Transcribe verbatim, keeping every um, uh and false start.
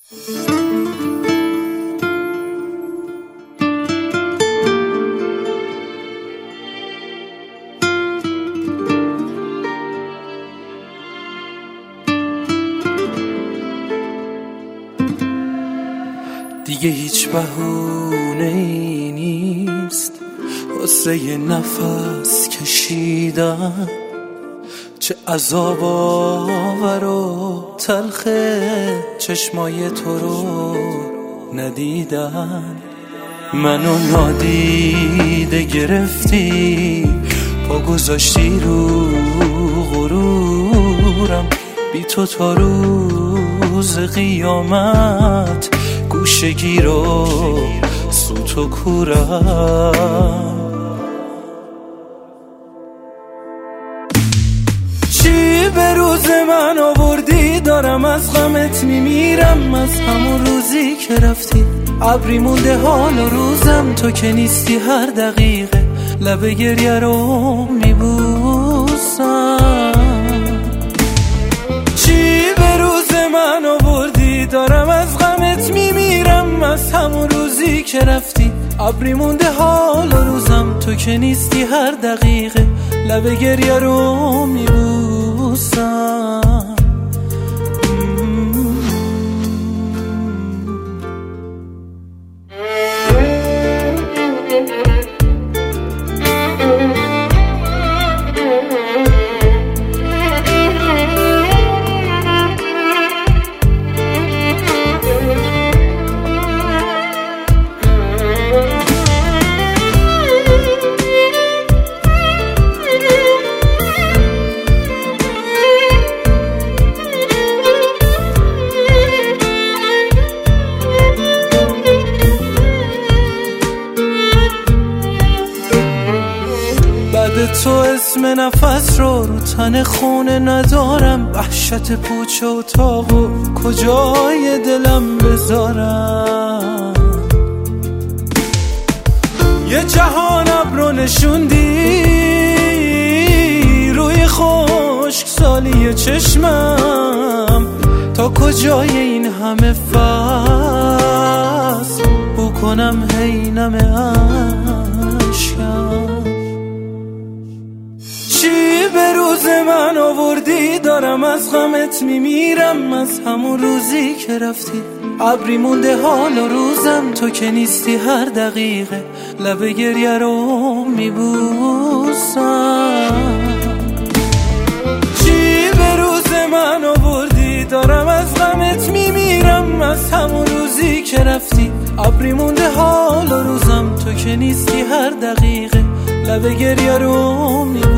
دیگه هیچ بهونه‌ای نیست واسه یه نفس کشیدن، چه عذاب آور و تلخه چشمای تو رو ندیدن. منو نادیده گرفتی، پا گذاشتی رو غرورم، بی تو تا روز قیامت گوشگی رو سوت و کورم. چی به روز من آوردی، دارم از غمت میمیرم، از همون روزی که رفتی ابری مونده حال و روزم، تو که نیستی هر دقیقه لب گریه رو میبوسم. چی به روز من آوردی، دارم از غمت میمیرم، از همون روزی که رفتی ابری مونده حال و روزم، تو که نیستی هر دقیقه لب گریه رو میبوسم. تو اسم نفس رو رو تن خونه ندارم، وحشت پوچ و اتاق و کجای دلم بذارم. یه جهان ابرو نشوندی روی خشک سالی چشمم، تا کجای این همه فصل بکنم هینم عشقم. چی به روز من آوردی، دارم از غمت میمیرم، از همون روزی که رفتی ابری مونده حال و روزم، تو که نیستی هر دقیقه لب گریه رو میبوسم. چی به روز من آوردی، دارم از غمت میمیرم، از همون روزی که رفتی ابری مونده حال و روزم، تو که نیستی هر دقیقه لب گریه رو میبوسم.